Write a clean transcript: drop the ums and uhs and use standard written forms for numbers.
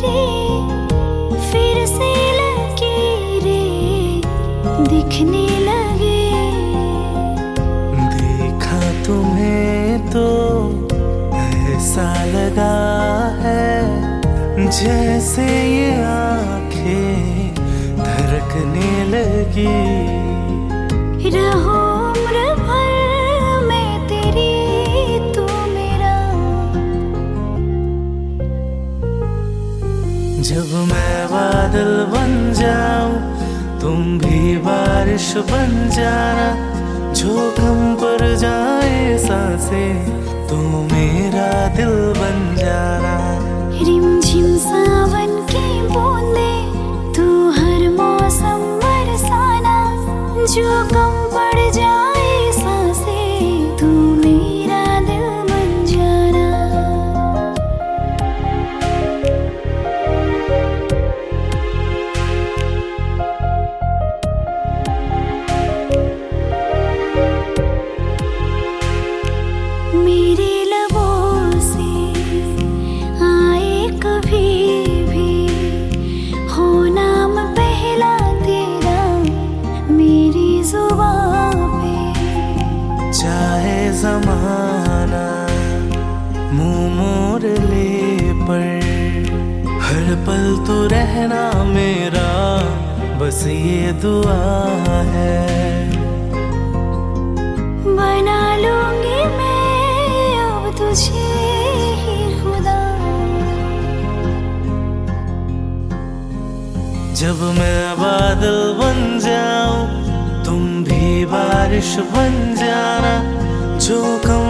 फिर से लकीरें दिखने लगे। देखा तुम्हें तो ऐसा लगा है जैसे ये आंखें धड़कने लगी। रहो उम्र भर मैं तेरी, तू मेरा। जब मैं बादल बन जाऊं तुम भी बारिश बन जाना। जो कम पड़ जाए सांसें तो मेरा दिल बन जाना। रिमझिम सावन की बूंदे तू हर मौसम बरसाना। जो कम पड़ जाए सांसें तू मेरा दिल बन जाना। मेरे लबों से आए कभी भी हो नाम पहला तेरा मेरी जुबां पे। चाहे जमाना मुंह मोड़ ले पर हर पल तू रहना मेरा, बस ये दुआ है। बना लूंगी मैं अब तुझे ही खुदा। जब मैं बादल बन जाऊं तुम भी बारिश बन जाना। जो कम